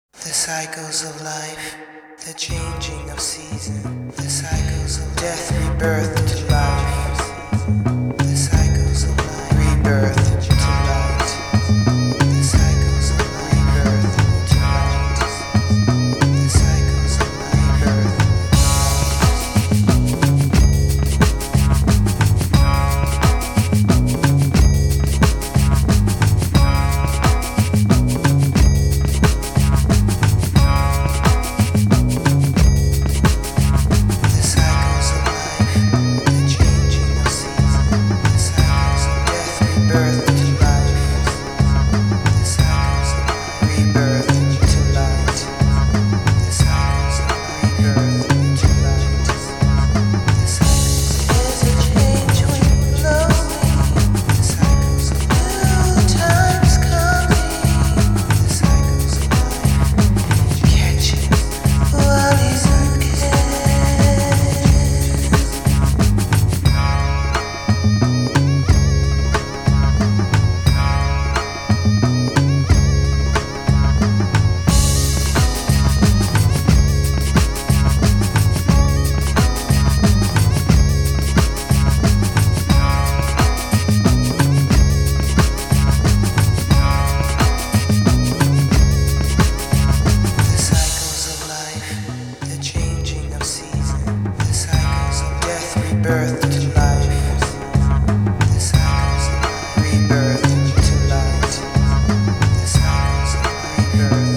The cycles of life, the changing of season, the cycles of death, rebirth to life, the cycles of life, rebirth to light, the cycles of rebirth to light, the cycles of rebirth birth to life, the cycles of rebirth to light, the cycles of rebirth.